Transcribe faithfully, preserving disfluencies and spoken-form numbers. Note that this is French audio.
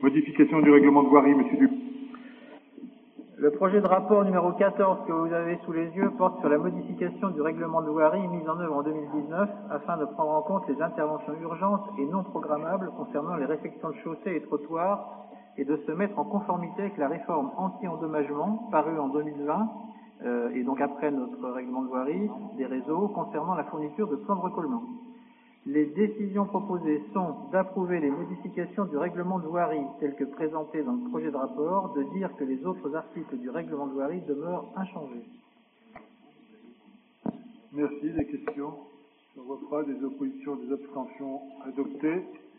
Modification du règlement de voirie, Monsieur Duc. Le projet de rapport numéro quatorze que vous avez sous les yeux porte sur la modification du règlement de voirie mise en œuvre en deux mille dix-neuf afin de prendre en compte les interventions urgentes et non programmables concernant les réfections de chaussées et trottoirs et de se mettre en conformité avec la réforme anti-endommagement parue en deux mille vingt euh, et donc après notre règlement de voirie des réseaux concernant la fourniture de plans de recollement. Les décisions proposées sont d'approuver les modifications du règlement de voirie telles que présentées dans le projet de rapport, de dire que les autres articles du règlement de voirie demeurent inchangés. Merci. Des questions? Je ne vois pas. Des oppositions, des abstentions adoptées.